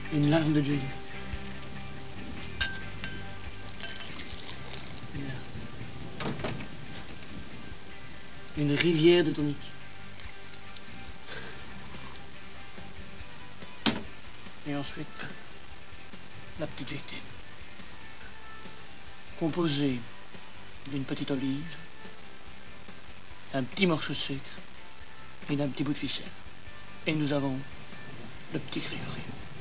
Une larme de Jésus. Une rivière de tonique. Et ensuite, la petite victime. Composée d'une petite olive, d'un petit morceau de sucre et d'un petit bout de ficelle. Et nous avons le petit Grégory.